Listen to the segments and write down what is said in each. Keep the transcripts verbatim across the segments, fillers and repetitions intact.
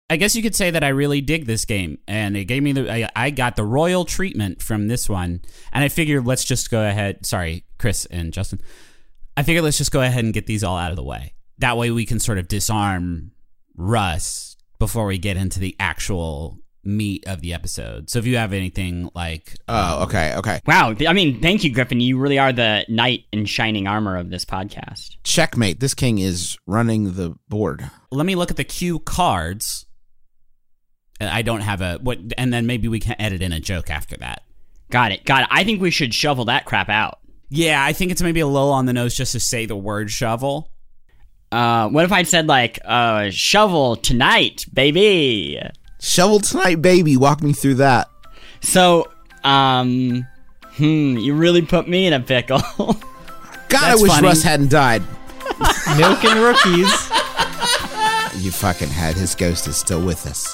I guess you could say that I really dig this game, and it gave me the I, I got the royal treatment from this one, and I figured let's just go ahead. Sorry, Chris and Justin. I figured let's just go ahead and get these all out of the way. That way we can sort of disarm Russ before we get into the actual meat of the episode. So if you have anything like... Oh, okay, okay. Wow. I mean, thank you, Griffin. You really are the knight in shining armor of this podcast. Checkmate. This king is running the board. Let me look at the cue cards. I don't have a... what, and then maybe we can edit in a joke after that. Got it. Got it. I think we should shovel that crap out. Yeah, I think it's maybe a little on the nose just to say the word shovel. Uh, what if I said, like, uh, shovel tonight, baby? Shovel tonight, baby. Walk me through that. So, um, hmm, you really put me in a pickle. God, That's I wish funny. Russ hadn't died. Milking rookies. You fucking had. His ghost is still with us.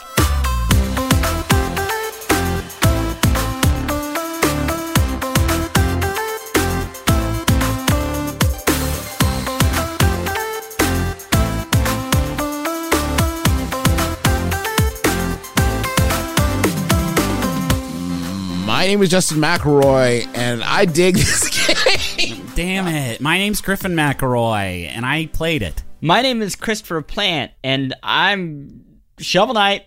My name is Justin McElroy, and I dig this game. Damn it. My name's Griffin McElroy, and I played it. My name is Christopher Plant, and I'm Shovel Knight.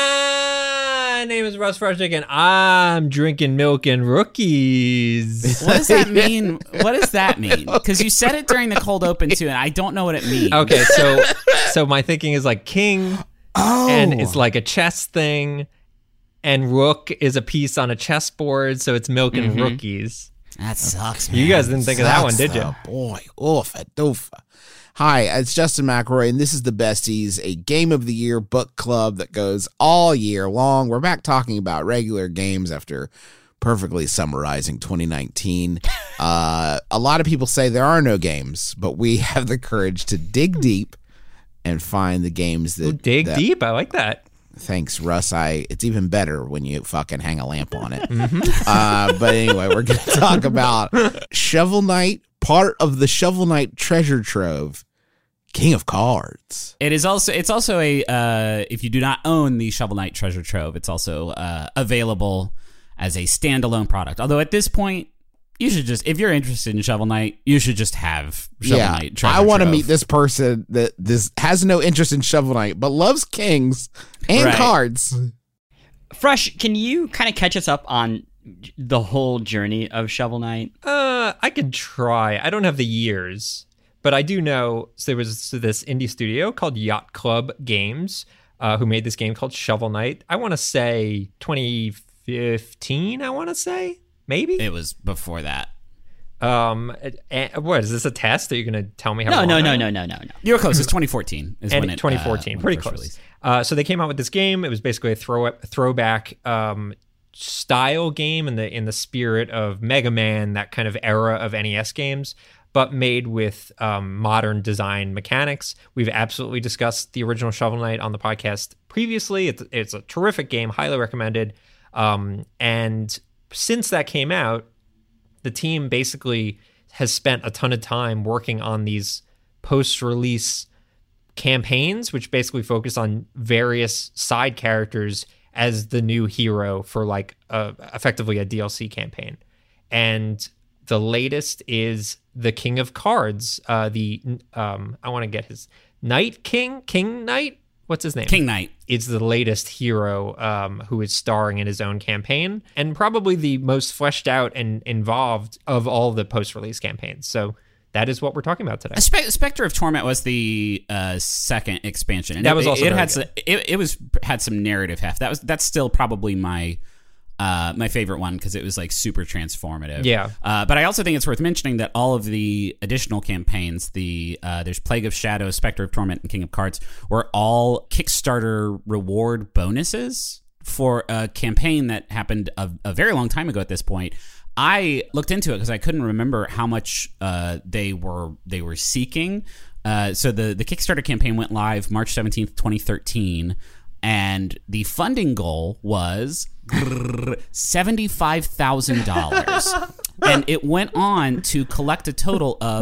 My name is Russ Frushtick, and I'm drinking milk and rookies. What does that mean? What does that mean? Because you said it during the cold open, too, and I don't know what it means. Okay, so so my thinking is like king, Oh. and it's like a chess thing, and rook is a piece on a chessboard, so it's milk and Mm-hmm. rookies. That sucks, man. You guys didn't think of that one, Sucks, did you? though. Boy, oofa doofa. Hi, it's Justin McElroy, and this is The Besties, a Game of the Year book club that goes all year long. We're back talking about regular games after perfectly summarizing twenty nineteen. Uh, a lot of people say there are no games, but we have the courage to dig deep and find the games that... Ooh, dig that- deep. I like that. Thanks, Russ. I it's even better when you fucking hang a lamp on it. uh, but anyway, we're going to talk about Shovel Knight, part of the Shovel Knight treasure trove, King of Cards. It is also it's also a uh, if you do not own the Shovel Knight Treasure Trove, it's also uh, available as a standalone product. Although at this point, you should just if you're interested in Shovel Knight, you should just have Shovel yeah, Knight Treasure I want to Trove. meet this person that this has no interest in Shovel Knight, but loves kings and Right. cards. Fresh, can you kind of catch us up on the whole journey of Shovel Knight? Uh, I could try. I don't have the years, but I do know so there was this indie studio called Yacht Club Games uh, who made this game called Shovel Knight. I want to say twenty fifteen, I want to say, maybe? It was before that. Um, and, what, is this a test? Are you going to tell me how No, long no, I no, am? no, no, no, no. You were close. It's twenty fourteen. Is And when it, twenty uh, fourteen, when it pretty first close. released. Uh, so they came out with this game. It was basically a throw throwback um, style game in the in the spirit of Mega Man, that kind of era of N E S games, but made with um, modern design mechanics. We've absolutely discussed the original Shovel Knight on the podcast previously. It's it's a terrific game, highly recommended. Um, and since that came out, the team basically has spent a ton of time working on these post-release campaigns, which basically focus on various side characters as the new hero for like a, effectively a D L C campaign. And the latest is the King of Cards. Uh, the um, I want to get his Knight King, King Knight. What's his name? King Knight. Is the latest hero um, who is starring in his own campaign, and probably the most fleshed out and involved of all the post-release campaigns. So that is what we're talking about today. Spe- Spectre of Torment was the uh, second expansion, and That it, was also it very had good. some, it, it was had some narrative heft. That was that's still probably my uh, my favorite one because it was like super transformative. Yeah. Uh, but I also think it's worth mentioning that all of the additional campaigns, the uh, there's Plague of Shadows, Spectre of Torment, and King of Cards, were all Kickstarter reward bonuses for a campaign that happened a, a very long time ago at this point. I looked into it because I couldn't remember how much uh, they were they were seeking. Uh, so the, the Kickstarter campaign went live March seventeenth, twenty thirteen, and the funding goal was seventy-five thousand dollars. And it went on to collect a total of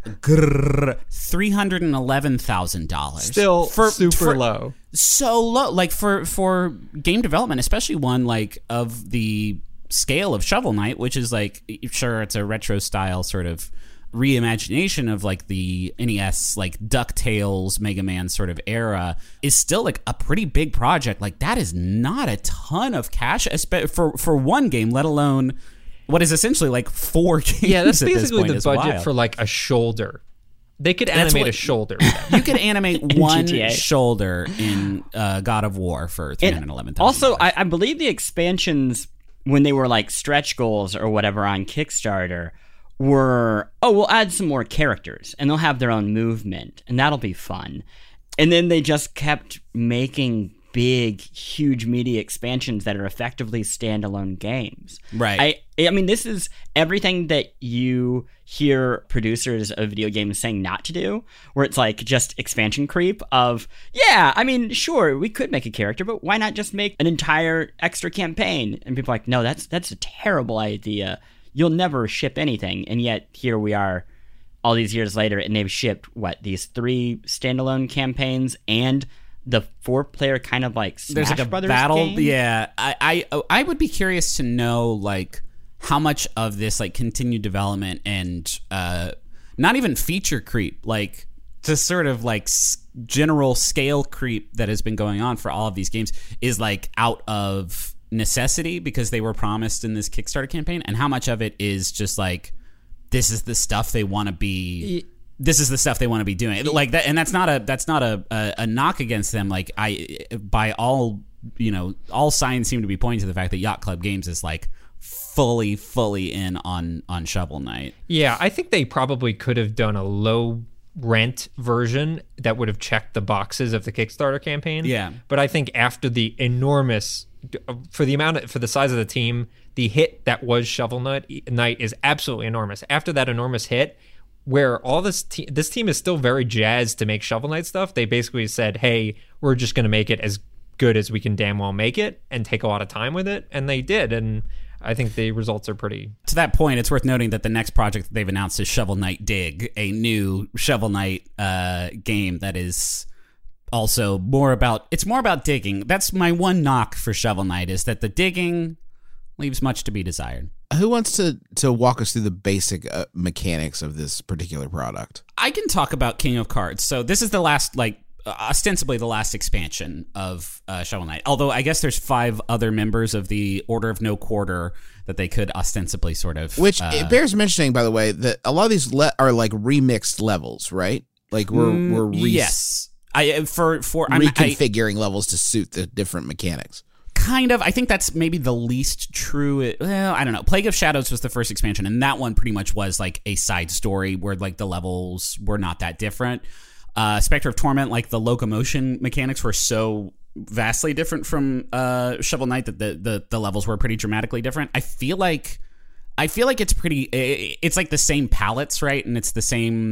three hundred eleven thousand dollars. Still for, super for, low. So low. Like, for, for game development, especially one, like, of the scale of Shovel Knight, which is, like, sure, it's a retro-style sort of reimagination of, like, the N E S, like, DuckTales, Mega Man sort of era, is still, like, a pretty big project. Like, that is not a ton of cash for, for one game, let alone what is essentially like four games. Yeah, that's at this basically point the budget wild. for like a shoulder. They could That's animate what- a shoulder. You could animate one G T A. shoulder in uh, God of War for three hundred eleven thousand. Also, I, I believe the expansions, when they were like stretch goals or whatever on Kickstarter, were, oh, we'll add some more characters and they'll have their own movement and that'll be fun. And then they just kept making big, huge media expansions that are effectively standalone games. Right. I, I mean, this is everything that you hear producers of video games saying not to do, where it's like just expansion creep of, yeah, I mean, sure, we could make a character, but why not just make an entire extra campaign? And people are like, no, that's that's a terrible idea. You'll never ship anything. And yet here we are all these years later, and they've shipped, what, these three standalone campaigns and the four-player kind of like Smash There's like a Brothers battle. game? Yeah, I, I I would be curious to know like how much of this like continued development and uh, not even feature creep, like just sort of like s- general scale creep that has been going on for all of these games is like out of necessity because they were promised in this Kickstarter campaign, and how much of it is just like this is the stuff they want to be. This is the stuff they want to be doing, like that, and that's not a that's not a, a a knock against them. Like I, by all you know, all signs seem to be pointing to the fact that Yacht Club Games is like fully, fully in on on Shovel Knight. Yeah, I think they probably could have done a low rent version that would have checked the boxes of the Kickstarter campaign. Yeah. But I think after the enormous, for the amount of, for the size of the team, the hit that was Shovel Knight Knight is absolutely enormous. After that enormous hit, where all this te- this team is still very jazzed to make Shovel Knight stuff, they basically said, hey, we're just going to make it as good as we can damn well make it and take a lot of time with it. And they did. And I think the results are pretty... To that point, it's worth noting that the next project that they've announced is Shovel Knight Dig, a new Shovel Knight uh, game that is also more about... It's more about digging. That's my one knock for Shovel Knight, is that the digging leaves much to be desired. Who wants to, to walk us through the basic uh, mechanics of this particular product? I can talk about King of Cards. So this is the last, like, ostensibly the last expansion of uh, Shovel Knight. Although I guess there's five other members of the Order of No Quarter that they could ostensibly sort of... Which uh, it bears mentioning, by the way, that a lot of these le- are like remixed levels, right? Like we're mm, we're re- yes. I for for I'm, I, reconfiguring levels to suit the different mechanics. Kind of. I think that's maybe the least true. Well, I don't know. Plague of Shadows was the first expansion, and that one pretty much was like a side story where like the levels were not that different. Uh, Spectre of Torment, like the locomotion mechanics were so vastly different from uh, Shovel Knight that the, the the levels were pretty dramatically different. I feel like I feel like it's pretty. It's like the same palettes, right? And it's the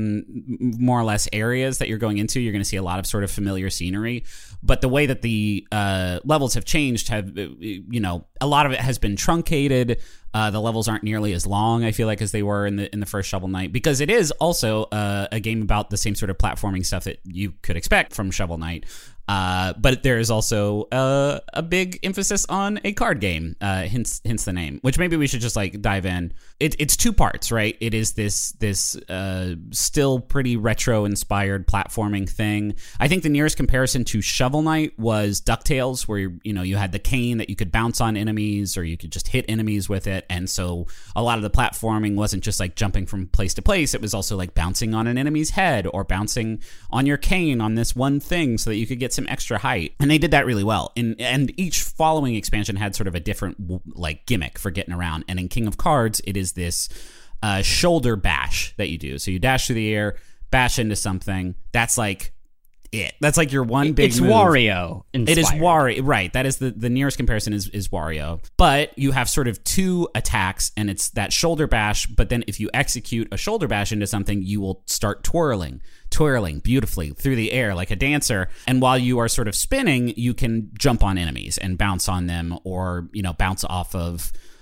same more or less areas that you're going into. You're going to see a lot of sort of familiar scenery, but the way that the uh, levels have changed have, you know, a lot of it has been truncated. Uh, the levels aren't nearly as long, I feel like, as they were in the in the first Shovel Knight, because it is also uh, a game about the same sort of platforming stuff that you could expect from Shovel Knight. Uh, but there is also uh, a big emphasis on a card game, uh, hence hence the name. Which maybe we should just like dive in. It, it's two parts, right? It is this this uh, still pretty retro inspired platforming thing. I think the nearest comparison to Shovel Knight was DuckTales, where you know you had the cane that you could bounce on enemies, or you could just hit enemies with it, and so a lot of the platforming wasn't just like jumping from place to place. It was also like bouncing on an enemy's head or bouncing on your cane on this one thing so that you could get some extra height, and they did that really well. And and each following expansion had sort of a different like gimmick for getting around. And in King of Cards, it is this uh, shoulder bash that you do. So you dash through the air, bash into something. That's like it. That's like your one big It's move. Wario inspired. It is Wario, right? That is the the nearest comparison is is Wario. But you have sort of two attacks, and it's that shoulder bash. But then if you execute a shoulder bash into something, you will start twirling, twirling beautifully through the air like a dancer. And while you are sort of spinning, you can jump on enemies and bounce on them, or you know bounce off of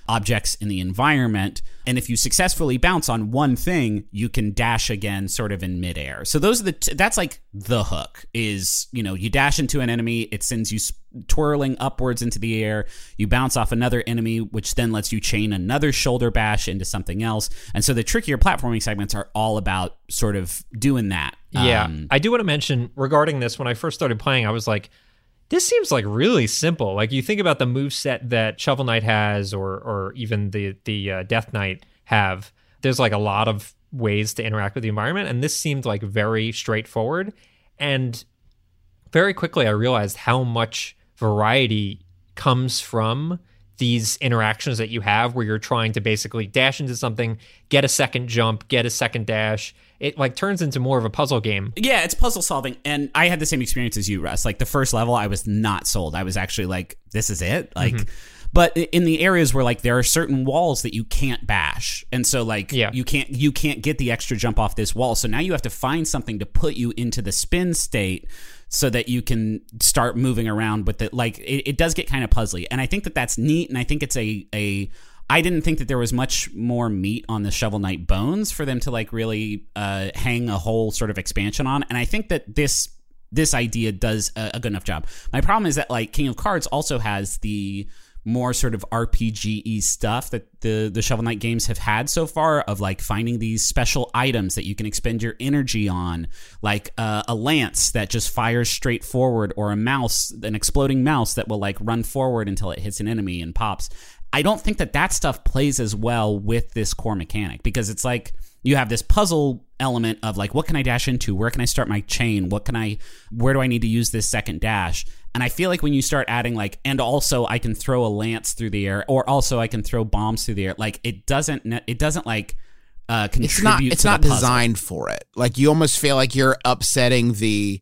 objects in the environment. And if you successfully bounce on one thing, you can dash again sort of in midair. So those are the, t- that's like the hook is, you know, you dash into an enemy, it sends you twirling upwards into the air, you bounce off another enemy, which then lets you chain another shoulder bash into something else. And so the trickier platforming segments are all about sort of doing that. Yeah. Um, I do want to mention regarding this, when I first started playing, I was like, this seems like really simple. Like you think about the moveset that Shovel Knight has, or or even the the uh, Death Knight have. There's like a lot of ways to interact with the environment, and this seemed like very straightforward. And very quickly, I realized how much variety comes from these interactions that you have, where you're trying to basically dash into something, get a second jump, get a second dash. It like turns into more of a puzzle game. Yeah, it's puzzle solving. And I had the same experience as you, Russ. Like the first level, I was not sold. I was actually like, this is it? Like, mm-hmm. But in the areas where like there are certain walls that you can't bash. And so like yeah. you can't you can't get the extra jump off this wall. So now you have to find something to put you into the spin state so that you can start moving around with it. Like it, it does get kind of puzzly. And I think that that's neat. And I think it's a a I didn't think that there was much more meat on the Shovel Knight bones for them to like really uh, hang a whole sort of expansion on. And I think that this this idea does a, a good enough job. My problem is that like King of Cards also has the more sort of R P G-y stuff that the, the Shovel Knight games have had so far, of like finding these special items that you can expend your energy on, like uh, a lance that just fires straight forward, or a mouse, an exploding mouse that will like run forward until it hits an enemy and pops. I don't think that that stuff plays as well with this core mechanic, because it's like you have this puzzle element of like, what can I dash into? Where can I start my chain? What can I, where do I need to use this second dash? And I feel like when you start adding like, and also I can throw a lance through the air, or also I can throw bombs through the air, like it doesn't, it doesn't like uh, contribute it's not, it's to not the puzzle. designed for it. Like you almost feel like you're upsetting the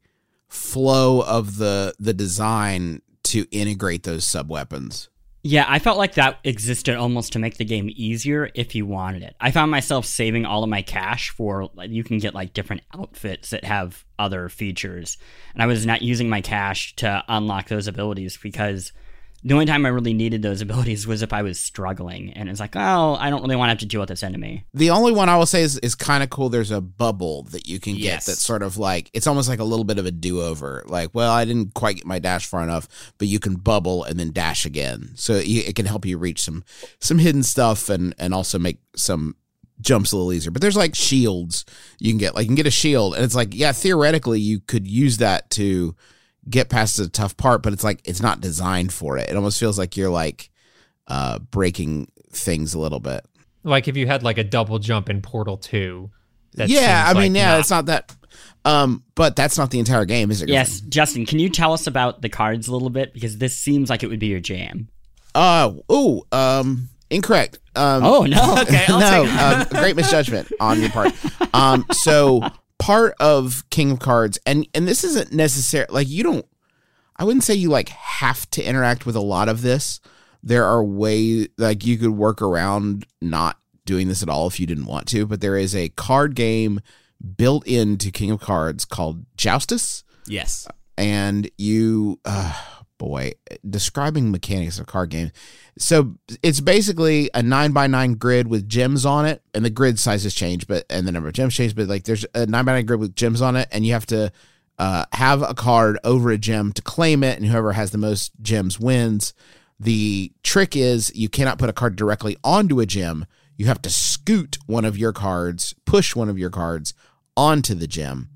flow of the the design to integrate those sub weapons. Yeah, I felt like that existed almost to make the game easier if you wanted it. I found myself saving all of my cash for, like, you can get like different outfits that have other features. And I was not using my cash to unlock those abilities, because the only time I really needed those abilities was if I was struggling. And it's like, oh, I don't really want to have to deal with this enemy. The only one I will say is, is kind of cool. There's a bubble that you can get Yes. that's sort of like, it's almost like a little bit of a do-over. Like, well, I didn't quite get my dash far enough, but you can bubble and then dash again. So you, it can help you reach some some hidden stuff, and, and also make some jumps a little easier. But there's like shields you can get. Like you can get a shield, and it's like, yeah, theoretically you could use that to get past the tough part, but it's like it's not designed for it. It almost feels like you're like uh breaking things a little bit. Like if you had like a double jump in Portal two. That Yeah, I seems mean, like yeah, not- it's not that um but that's not the entire game, is it? Yes, Griffin? Justin, can you tell us about the cards a little bit? Because this seems like it would be your jam. Uh oh, um incorrect. Um Oh, no. Okay, I'll no, take it. um, great misjudgment on your part. Um so part of King of Cards, and and this isn't necessarily like, you don't, I wouldn't say you like have to interact with a lot of this. There are ways like you could work around not doing this at all if you didn't want to, but there is a card game built into King of Cards called Joustus, Yes. and you uh boy, describing mechanics of card games. So it's basically a nine by nine grid with gems on it, and the grid sizes change, but and the number of gems change. But like, there's a nine by nine grid with gems on it, and you have to uh, have a card over a gem to claim it, and whoever has the most gems wins. The trick is you cannot put a card directly onto a gem. You have to scoot one of your cards, push one of your cards onto the gem.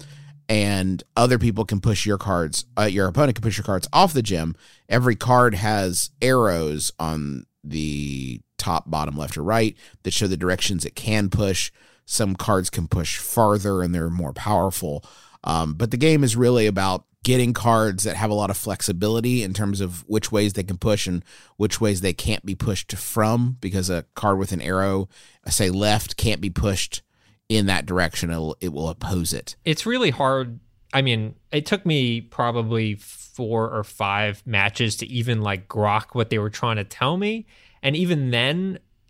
And other people can push your cards, uh, your opponent can push your cards off the gem. Every card has arrows on the top, bottom, left, or right that show the directions it can push. Some cards can push farther and they're more powerful. Um, but the game is really about getting cards that have a lot of flexibility in terms of which ways they can push and which ways they can't be pushed from, because a card with an arrow, say left, can't be pushed in that direction. It'll, it will oppose it. It's really hard. I mean, it took me probably four or five matches to even like grok what they were trying to tell me. And even then,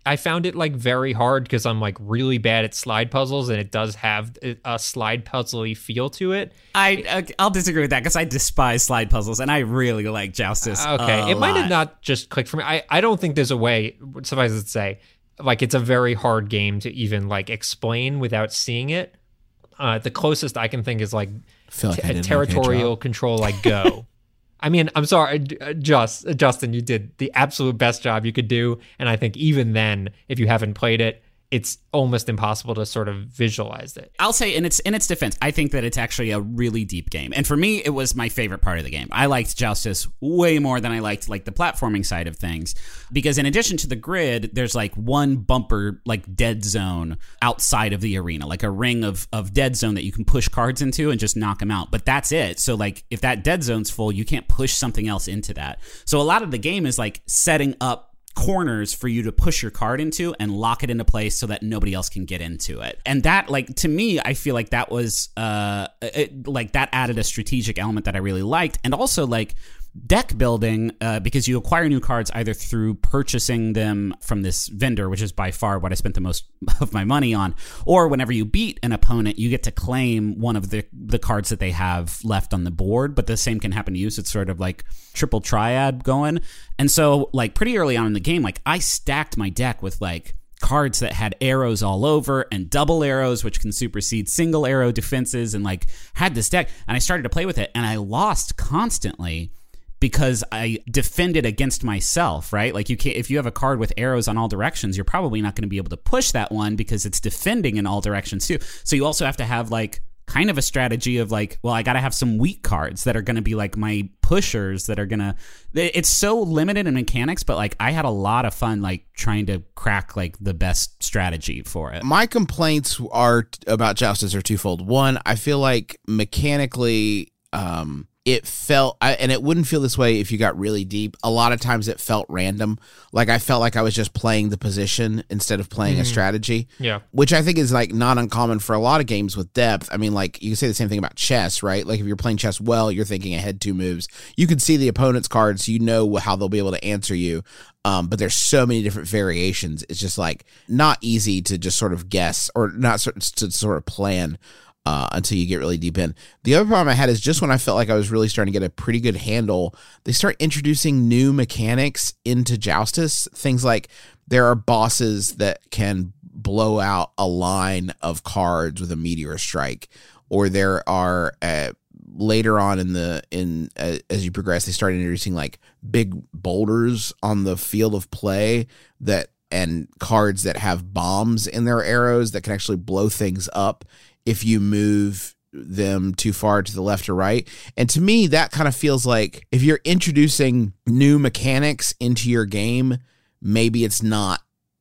I found it like very hard because I'm like really bad at slide puzzles, and it does have a slide puzzly feel to it. I I'll disagree with that because I despise slide puzzles, and I really like Joustus. Okay, a it might lot. have not just clicked for me. I, I don't think there's a way. Suffice it to say, like it's a very hard game to even like explain without seeing it. Uh, the closest I can think is like, feel like I t- did an territorial okay job. control, like Go. I mean, I'm sorry, just Justin, you did the absolute best job you could do, and I think even then, if you haven't played it, it's almost impossible to sort of visualize it. I'll say in its in its defense, I think that it's actually a really deep game. And for me, it was my favorite part of the game. I liked Joustus way more than I liked like the platforming side of things. Because in addition to the grid, there's like one bumper, like dead zone outside of the arena, like a ring of, of dead zone that you can push cards into and just knock them out. But that's it. So like if that dead zone's full, you can't push something else into that. So a lot of the game is like setting up corners for you to push your card into and lock it into place so that nobody else can get into it. And that, like, to me, I feel like that was uh it, like that added a strategic element that I really liked. And also like deck building, uh, because you acquire new cards either through purchasing them from this vendor, which is by far what I spent the most of my money on, or whenever you beat an opponent, you get to claim one of the, the cards that they have left on the board, but the same can happen to you. So it's sort of like triple triad going. And so like pretty early on in the game, like I stacked my deck with like cards that had arrows all over and double arrows, which can supersede single arrow defenses, and like had this deck, and I started to play with it, and I lost constantly because I defended against myself, right? Like you can't, if you have a card with arrows on all directions, you're probably not going to be able to push that one because it's defending in all directions too. So you also have to have like kind of a strategy of like, well, I got to have some weak cards that are going to be like my pushers that are going to, it's so limited in mechanics, but like I had a lot of fun like trying to crack like the best strategy for it. My complaints are about Joustus are twofold. One, I feel like mechanically, um, it felt, I, and it wouldn't feel this way if you got really deep. A lot of times it felt random. Like I felt like I was just playing the position instead of playing mm. a strategy. Yeah. Which I think is like not uncommon for a lot of games with depth. I mean, like you can say the same thing about chess, right? Like if you're playing chess well, you're thinking ahead two moves. You can see the opponent's cards, you know how they'll be able to answer you. Um, but there's so many different variations. It's just like not easy to just sort of guess or not to sort of plan Uh, until you get really deep in. The other problem I had is just when I felt like I was really starting to get a pretty good handle, they start introducing new mechanics into Joustus. Things like there are bosses that can blow out a line of cards with a meteor strike, or there are uh, later on in the in uh, as you progress, they start introducing like big boulders on the field of play that and cards that have bombs in their arrows that can actually blow things up if you move them too far to the left or right. And to me, that kind of feels like if you're introducing new mechanics into your game, maybe it's not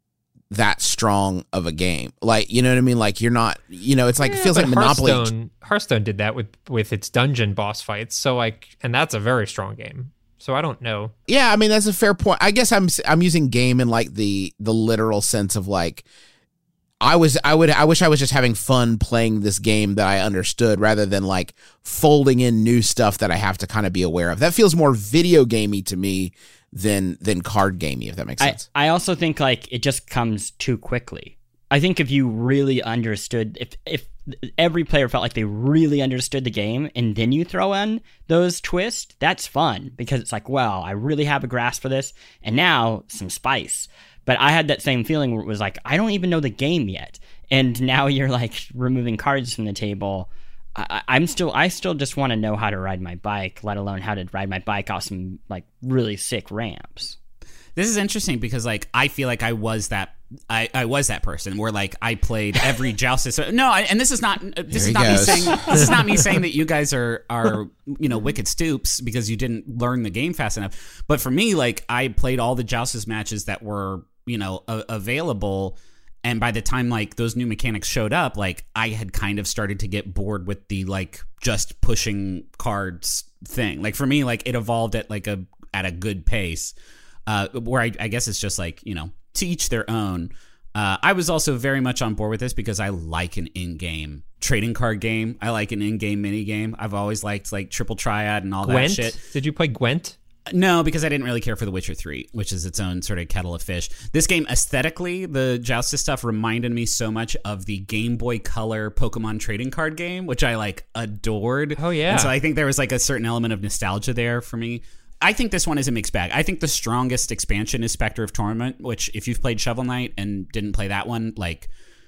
that strong of a game. Like, you know what I mean? Like you're not, you know, it's like, yeah, it feels like Monopoly. Hearthstone, Hearthstone did that with, with its dungeon boss fights. So like, and that's a very strong game. So I don't know. Yeah. I mean, that's a fair point. I guess I'm, I'm using game in like the, the literal sense of like, I was, I would, I wish I was just having fun playing this game that I understood rather than like folding in new stuff that I have to kind of be aware of. That feels more video gamey to me than, than card gamey, if that makes sense. I, I also think like it just comes too quickly. I think if you really understood, if, if every player felt like they really understood the game and then you throw in those twists, that's fun because it's like, well, I really have a grasp for this. And now some spice. But I had that same feeling where it was like, I don't even know the game yet. And now you're like removing cards from the table. I, I'm still, I still just want to know how to ride my bike, let alone how to ride my bike off some like really sick ramps. This is interesting because like I feel like I was that I, I was that person where like I played every Joustus. No, I, and this is not this is not goes. me saying this is not me saying that you guys are are you know wicked stoops because you didn't learn the game fast enough. But for me, like I played all the Joustus matches that were you know a- available. And by the time like those new mechanics showed up, like I had kind of started to get bored with the like just pushing cards thing. Like for me, like it evolved at like a at a good pace. Uh, where I, I guess it's just like, you know, to each their own. Uh, I was also very much on board with this because I like an in-game trading card game. I like an in-game mini game. I've always liked like Triple Triad and all Gwent? that shit. Did you play Gwent? No, because I didn't really care for The Witcher three, which is its own sort of kettle of fish. This game, aesthetically, the Joustus stuff reminded me so much of the Game Boy Color Pokemon trading card game, which I, like, adored. Oh, yeah. And so I think there was, like, a certain element of nostalgia there for me. I think this one is a mixed bag. I think the strongest expansion is Spectre of Torment, which, if you've played Shovel Knight and didn't play that one, like...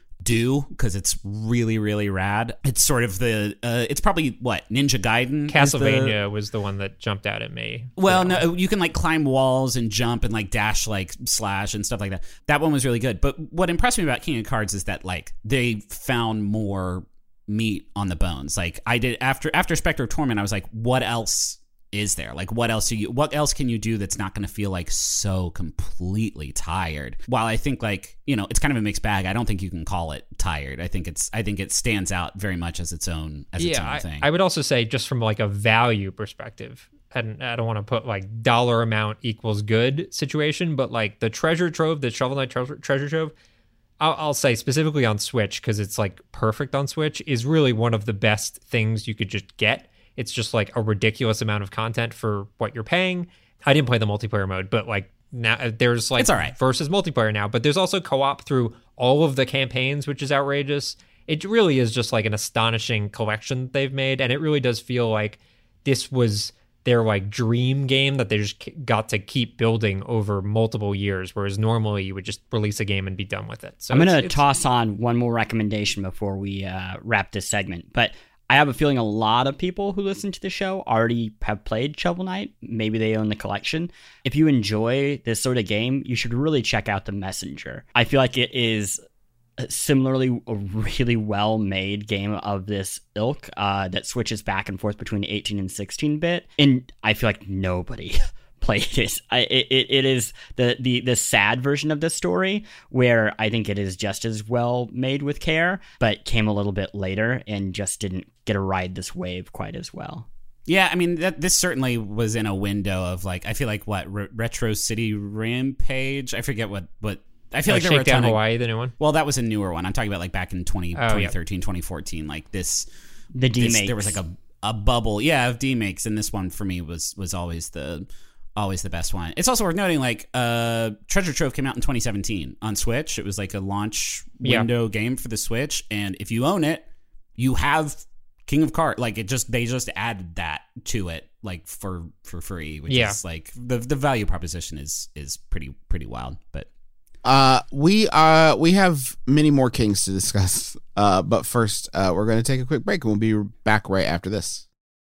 do because it's really really rad. It's sort of the uh it's probably what Ninja Gaiden Castlevania the, was the one that jumped out at me. Well, no, you can like climb walls and jump and like dash, like slash and stuff like that. That one was really good. But what impressed me about King of Cards is that like they found more meat on the bones. Like I did after after Spectre of Torment, I was like, what else is there? Like what else do you what else can you do that's not going to feel like so completely tired? While I think like, you know, it's kind of a mixed bag. I don't think you can call it tired. I think it's I think it stands out very much as its own as its yeah, own thing. I, I would also say just from like a value perspective, and I don't want to put like dollar amount equals good situation, but like the treasure trove, the Shovel Knight treasure, treasure trove, I'll, I'll say specifically on Switch because it's like perfect on Switch, is really one of the best things you could just get. It's just like a ridiculous amount of content for what you're paying. I didn't play the multiplayer mode, but like now there's like it's all right. versus multiplayer now, but there's also co-op through all of the campaigns, which is outrageous. It really is just like an astonishing collection they've made. And it really does feel like this was their like dream game that they just got to keep building over multiple years. Whereas normally you would just release a game and be done with it. So I'm going to toss on one more recommendation before we uh, wrap this segment, but I have a feeling a lot of people who listen to the show already have played Shovel Knight. Maybe they own the collection. If you enjoy this sort of game, you should really check out The Messenger. I feel like it is similarly a really well-made game of this ilk uh, that switches back and forth between eighteen and sixteen bit. And I feel like nobody... played it. I, it. It is the, the the sad version of the story where I think it is just as well made with care, but came a little bit later and just didn't get to ride this wave quite as well. Yeah, I mean, that this certainly was in a window of like, I feel like what, Re- Retro City Rampage? I forget what, what I feel oh, like there were a Shakedown ton Hawaii, of, the new one? Well, that was a newer one. I'm talking about like back in twenty, oh, twenty thirteen, yeah. twenty fourteen, like this. The D-makes. This, there was like a, a bubble, yeah, of D-makes, and this one for me was was always the... always the best one. It's also worth noting, like, uh, Treasure Trove came out in twenty seventeen on Switch. It was like a launch window yeah. game for the Switch, and if you own it, you have King of Cards. Like, it just they just added that to it, like for for free, which yeah. is like the the value proposition is is pretty pretty wild. But uh, we uh we have many more kings to discuss. Uh, but first, uh, we're going to take a quick break, and we'll be back right after this.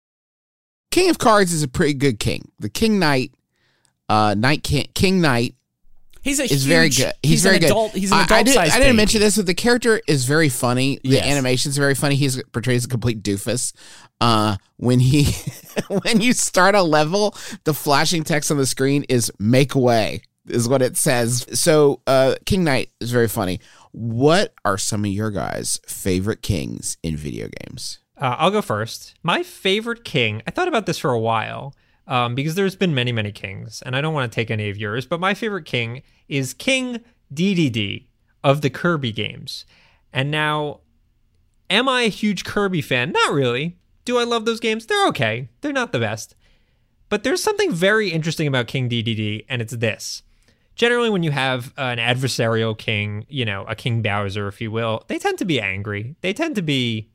King of Cards is a pretty good king. The King Knight, uh, Knight King, King Knight, he's a is huge, very good. He's, he's very an good. Adult, he's an adult I, I, did, size I didn't baby. mention this, but the character is very funny. The yes. animation's very funny. He portrays a complete doofus. Uh, when he, when you start a level, the flashing text on the screen is "make way," is what it says. So, uh, King Knight is very funny. What are some of your guys' favorite kings in video games? Uh, I'll go first. My favorite king, I thought about this for a while um, because there's been many, many kings, and I don't want to take any of yours, but my favorite king is King D D D of the Kirby games. And now, am I a huge Kirby fan? Not really. Do I love those games? They're okay. They're not the best. But there's something very interesting about King D D D, and it's this. Generally, when you have an adversarial king, you know, a King Bowser, if you will, they tend to be angry. They tend to be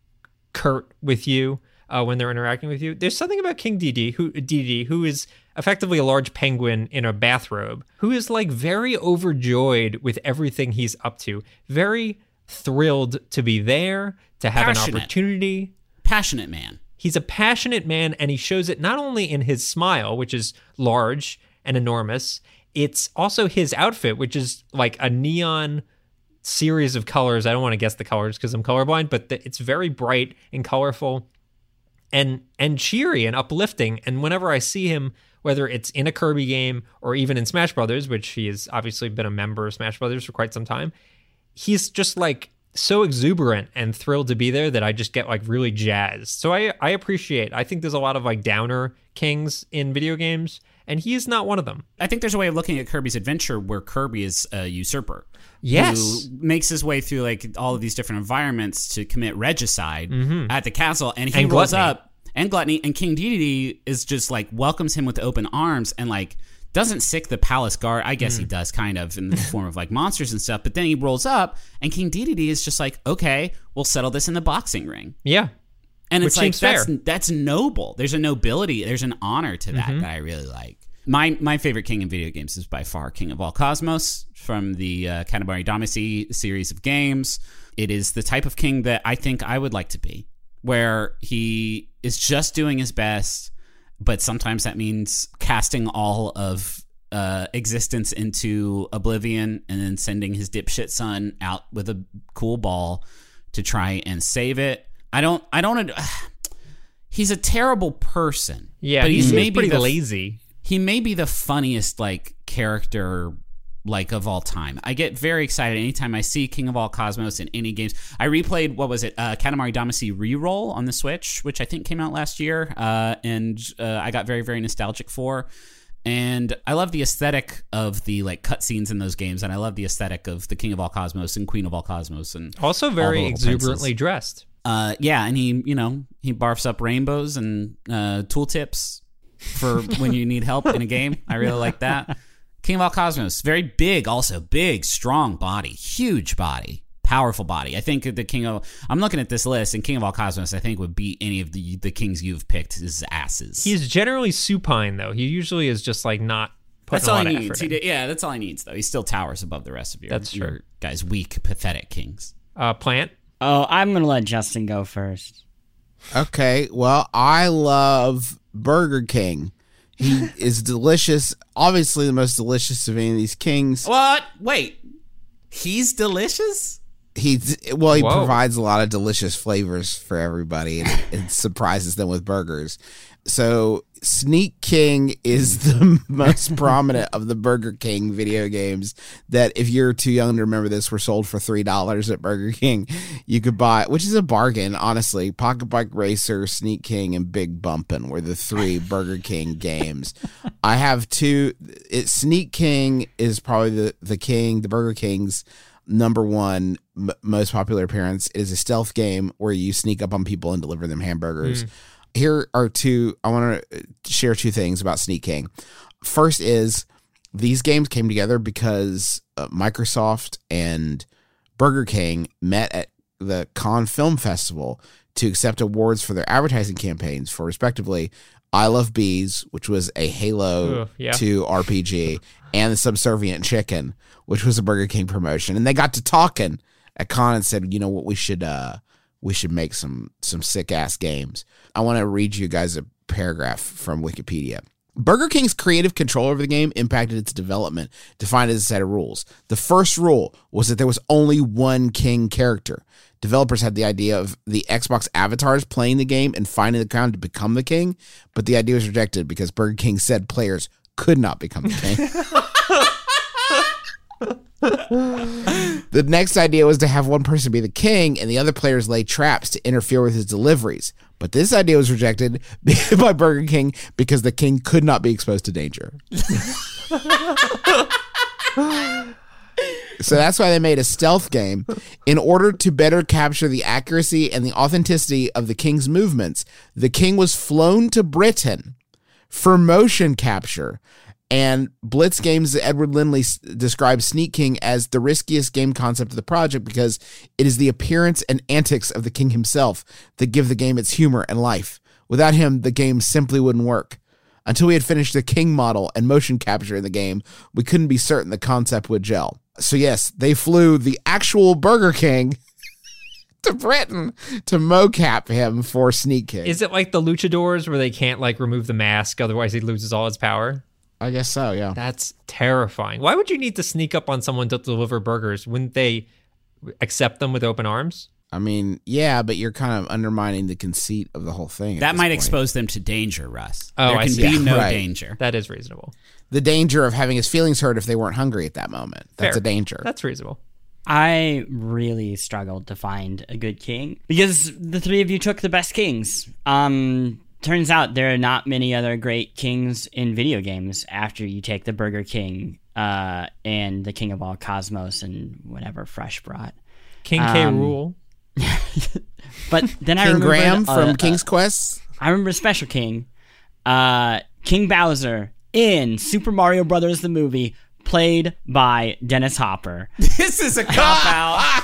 curt with you uh, when they're interacting with you. There's something about King D D, who D D, who is effectively a large penguin in a bathrobe, who is like very overjoyed with everything he's up to, very thrilled to be there, to have Passionate. an opportunity. Passionate man. He's a passionate man, and he shows it not only in his smile, which is large and enormous, it's also his outfit, which is like a neon series of colors. I don't want to guess the colors because I'm colorblind, but the, it's very bright and colorful and and cheery and uplifting. And whenever I see him, whether it's in a Kirby game or even in Smash Brothers, which he has obviously been a member of Smash Brothers for quite some time, he's just like so exuberant and thrilled to be there that I just get like really jazzed. So I, I appreciate, I think there's a lot of like downer kings in video games, and he is not one of them. I think there's a way of looking at Kirby's Adventure where Kirby is a usurper. Yes. Who makes his way through like all of these different environments to commit regicide mm-hmm. at the castle, and he and rolls gluttony. up and gluttony. And King Dedede is just like welcomes him with open arms and like doesn't sick the palace guard. I guess mm. he does kind of in the form of like monsters and stuff. But then he rolls up and King Dedede is just like, okay, we'll settle this in the boxing ring. Yeah. And Which it's like, that's, fair. that's noble. There's a nobility. There's an honor to that mm-hmm. that I really like. My my favorite king in video games is by far King of all Cosmos from the uh, Katamari Damacy series of games. It is the type of king that I think I would like to be, where he is just doing his best, but sometimes that means casting all of uh, existence into oblivion and then sending his dipshit son out with a cool ball to try and save it. I don't. I don't. Uh, he's a terrible person. Yeah, but he's, he's maybe pretty the, lazy. He may be the funniest like character like of all time. I get very excited anytime I see King of all Cosmos in any games. I replayed what was it, uh, Katamari Damacy Reroll on the Switch, which I think came out last year, uh, and uh, I got very very nostalgic for. And I love the aesthetic of the like cutscenes in those games, and I love the aesthetic of the King of all Cosmos and Queen of all Cosmos, and also very exuberantly princes. dressed. Uh, yeah, and he you know he barfs up rainbows and uh, tooltips for when you need help in a game. I really like that. King of all Cosmos, very big, also big, strong body, huge body, powerful body. I think the King of I'm looking at this list, and King of all Cosmos, I think would beat any of the the kings you've picked his asses. He's generally supine though. He usually is just like not putting that's a all lot he of needs. effort He in. did, yeah, that's all he needs though. He still towers above the rest of your, that's your true. guys' weak, pathetic kings. Uh, Plant. Oh, I'm gonna let Justin go first. Okay, well, I love Burger King. He is delicious. Obviously, the most delicious of any of these kings. What? Wait, he's delicious? He's well, he Whoa. provides a lot of delicious flavors for everybody, and it surprises them with burgers. So, Sneak King is the most prominent of the Burger King video games that, if you're too young to remember this, were sold for three dollars at Burger King. You could buy, which is a bargain, honestly. Pocket Bike Racer, Sneak King, and Big Bumpin' were the three Burger King games. I have two. It, Sneak King is probably the, the king, the Burger King's number one m- most popular appearance. It is a stealth game where you sneak up on people and deliver them hamburgers. Mm. Here are two, I want to share two things about Sneak King. First is these games came together because uh, Microsoft and Burger King met at the Cannes Film Festival to accept awards for their advertising campaigns for respectively I Love Bees, which was a Halo Ooh, yeah. two R P G, and The Subservient Chicken, which was a Burger King promotion. And they got to talking at Cannes and said, you know what, we should uh, we should make some some sick ass games. I want to read you guys a paragraph from Wikipedia. Burger King's creative control over the game impacted its development, defined as a set of rules. The first rule was that there was only one king character. Developers had the idea of the Xbox avatars playing the game and finding the crown to become the king, but the idea was rejected because Burger King said players could not become the king. The next idea was to have one person be the king and the other players lay traps to interfere with his deliveries. But this idea was rejected by Burger King because the king could not be exposed to danger. So that's why they made a stealth game. In order to better capture the accuracy and the authenticity of the king's movements, the king was flown to Britain for motion capture. And Blitz Games' Edward Lindley s- describes Sneak King as the riskiest game concept of the project because it is the appearance and antics of the king himself that give the game its humor and life. Without him, the game simply wouldn't work. Until we had finished the king model and motion capture in the game, we couldn't be certain the concept would gel. So yes, they flew the actual Burger King to Britain to mocap him for Sneak King. Is it like the luchadors where they can't like remove the mask, otherwise he loses all his power? I guess so, yeah. That's terrifying. Why would you need to sneak up on someone to deliver burgers? Wouldn't they accept them with open arms? I mean, yeah, but you're kind of undermining the conceit of the whole thing. at That this might point. expose them to danger, Russ. Oh, there I can see. be Yeah, no right. danger. That is reasonable. The danger of having his feelings hurt if they weren't hungry at that moment. That's Fair. a danger. That's reasonable. I really struggled to find a good king because the three of you took the best kings. Um, turns out there are not many other great kings in video games after you take the Burger King uh, and the King of all Cosmos and whatever Fresh brought. King K. Um, Rool. But then I King remembered Graham uh, from uh, King's Quest. I remember Special King. Uh, King Bowser in Super Mario Brothers the movie, played by Dennis Hopper. This is a cop-out.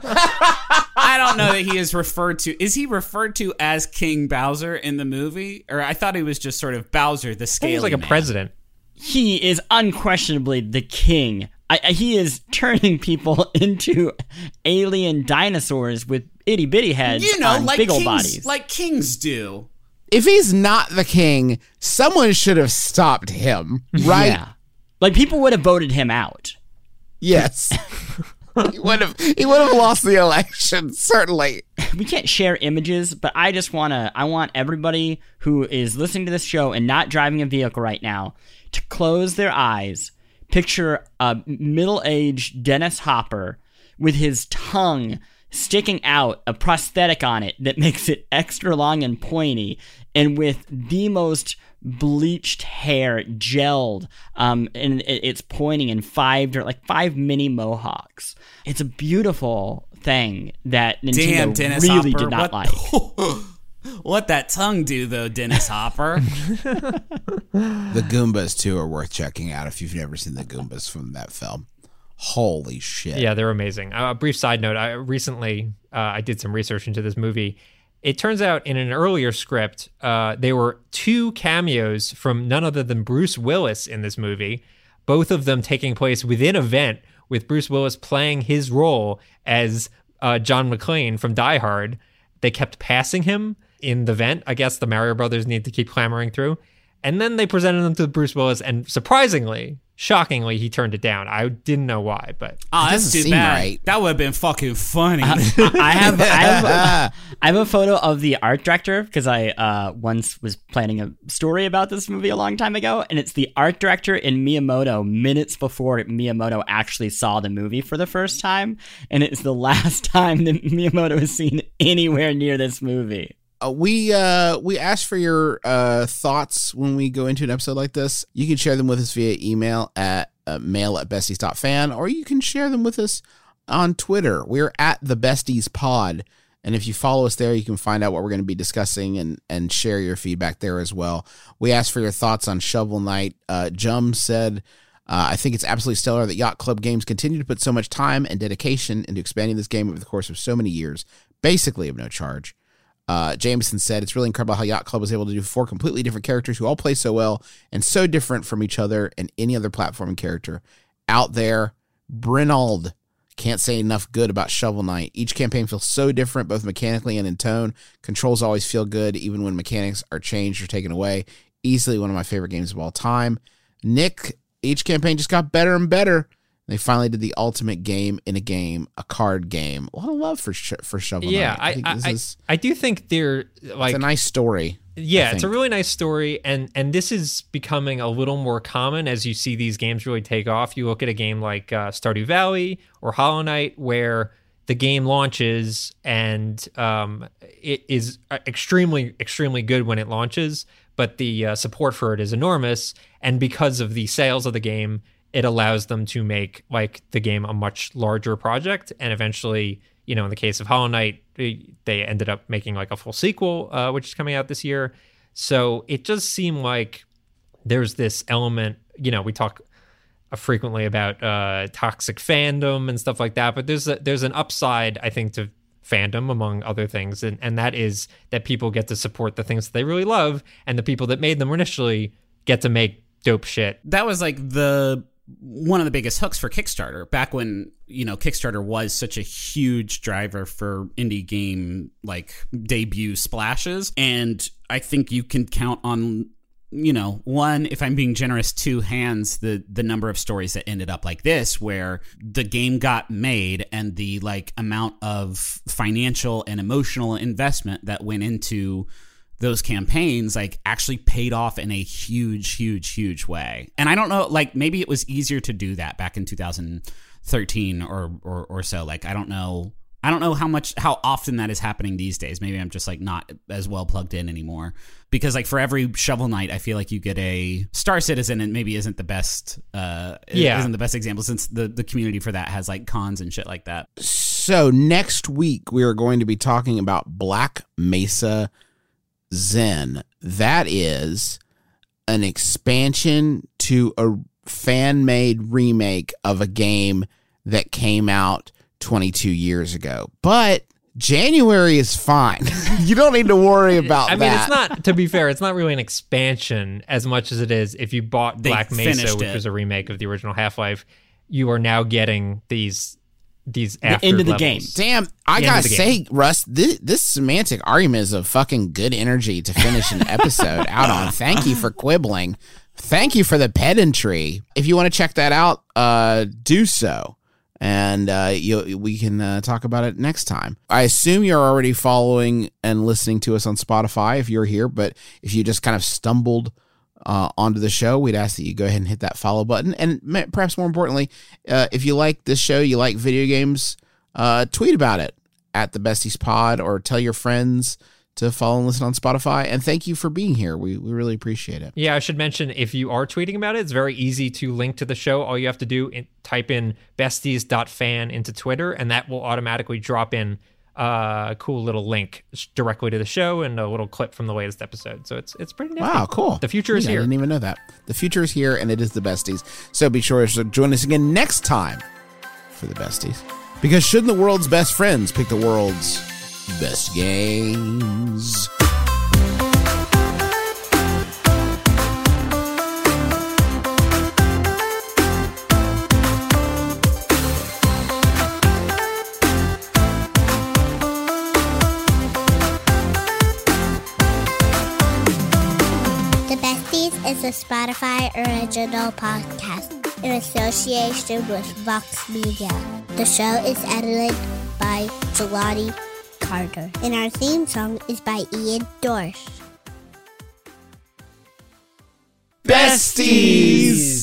I don't know that he is referred to. Is he referred to as King Bowser in the movie? Or I thought he was just sort of Bowser, the scaly He's like a man. president. He is unquestionably the king. I, I, he is turning people into alien dinosaurs with itty-bitty heads You know, on like big old kings, bodies. like kings do. If he's not the king, someone should have stopped him, right? Yeah. Like, people would have voted him out. Yes. he would have he would have lost the election, certainly. We can't share images, but I just want to, I want everybody who is listening to this show and not driving a vehicle right now to close their eyes, picture a middle-aged Dennis Hopper with his tongue sticking out, a prosthetic on it that makes it extra long and pointy, and with the most bleached hair gelled, um, and it, it's pointing in five, like five mini mohawks. It's a beautiful thing that Nintendo Damn, Dennis really Hopper. did not what, like. What that tongue do, though, Dennis Hopper? The Goombas, too, are worth checking out if you've never seen the Goombas from that film. Holy shit. Yeah, they're amazing. Uh, a brief side note, I recently uh, I did some research into this movie. It turns out in an earlier script, uh, there were two cameos from none other than Bruce Willis in this movie, both of them taking place within an event with Bruce Willis playing his role as uh, John McClane from Die Hard. They kept passing him in the vent. I guess the Mario Brothers need to keep clamoring through. And then they presented them to Bruce Willis, and surprisingly, shockingly, he turned it down. I didn't know why, but Oh, that's doesn't too seem bad. right. That would have been fucking funny. I have I have, a, I have a photo of the art director because I uh, once was planning a story about this movie a long time ago, and it's the art director and Miyamoto minutes before Miyamoto actually saw the movie for the first time, and it's the last time that Miyamoto is seen anywhere near this movie. Uh, we uh, we ask for your uh, thoughts when we go into an episode like this. You can share them with us via email at uh, mail at besties dot fan, or you can share them with us on Twitter. We're at the Besties Pod, and if you follow us there, you can find out what we're going to be discussing and, and share your feedback there as well. We asked for your thoughts on Shovel Knight. Uh, Jum said, uh, I think it's absolutely stellar that Yacht Club Games continue to put so much time and dedication into expanding this game over the course of so many years, basically of no charge. Uh, Jameson said, it's really incredible how Yacht Club was able to do four completely different characters who all play so well and so different from each other and any other platforming character out there. Brinald, can't say enough good about Shovel Knight. Each campaign feels so different, both mechanically and in tone. Controls always feel good, even when mechanics are changed or taken away. Easily one of my favorite games of all time. Nick, each campaign just got better and better. They finally did the ultimate game in a game, a card game. A lot of love for sh- for Shovel yeah, Knight. I think I, this I, is I do think they're like it's a nice story. Yeah, I it's a think. really nice story, and and this is becoming a little more common as you see these games really take off. You look at a game like uh, Stardew Valley or Hollow Knight, where the game launches and um, it is extremely, extremely good when it launches, but the uh, support for it is enormous, and because of the sales of the game, it allows them to make like the game a much larger project, and eventually, you know, in the case of Hollow Knight, they ended up making like a full sequel, uh, which is coming out this year. So it does seem like there's this element, you know, we talk frequently about uh, toxic fandom and stuff like that, but there's a, there's an upside, I think, to fandom among other things, and, and that is that people get to support the things that they really love, and the people that made them initially get to make dope shit. That was like the one of the biggest hooks for Kickstarter back when, you know, Kickstarter was such a huge driver for indie game like debut splashes. And I think you can count on, you know, one, if I'm being generous, two hands, the the number of stories that ended up like this, where the game got made and the like amount of financial and emotional investment that went into those campaigns like actually paid off in a huge, huge, huge way. And I don't know, like maybe it was easier to do that back in two thousand thirteen or, or, or so. Like, I don't know. I don't know how much, how often that is happening these days. Maybe I'm just like not as well plugged in anymore, because like for every Shovel Knight, I feel like you get a Star Citizen, and maybe isn't the best, uh, yeah. isn't the best example, since the, the community for that has like cons and shit like that. So next week we are going to be talking about Black Mesa Zen. That is an expansion to a fan-made remake of a game that came out twenty-two years ago. But January is fine. You don't need to worry about I mean, that. it's not, to be fair, it's not really an expansion as much as it is if you bought They Black Mesa, finished which it. was a remake of the original Half-Life, you are now getting these these The after end of the levels. game. Damn, I The end gotta of the say, Russ, this, this semantic argument is a fucking good energy to finish an episode out on. Thank you for quibbling. Thank you for the pedantry. If you want to check that out, uh, do so. And uh, you, we can uh, talk about it next time. I assume you're already following and listening to us on Spotify if you're here, but if you just kind of stumbled uh, onto the show, we'd ask that you go ahead and hit that follow button. And ma- perhaps more importantly, uh, if you like this show, you like video games, uh, tweet about it at the Besties Pod or tell your friends to follow and listen on Spotify. And thank you for being here. We we really appreciate it. Yeah, I should mention, if you are tweeting about it, it's very easy to link to the show. All you have to do is type in besties dot fan into Twitter, and that will automatically drop in a cool little link directly to the show and a little clip from the latest episode. So it's it's pretty nifty. Wow, cool. The future is Yeah, I here. didn't even know that. The future is here, and it is the Besties. So be sure to join us again next time for the Besties. Because shouldn't the world's best friends pick the world's best games? The Besties is a Spotify original podcast in association with Vox Media. The show is edited by Jelani Carter, and our theme song is by Ian Dorsch. Besties!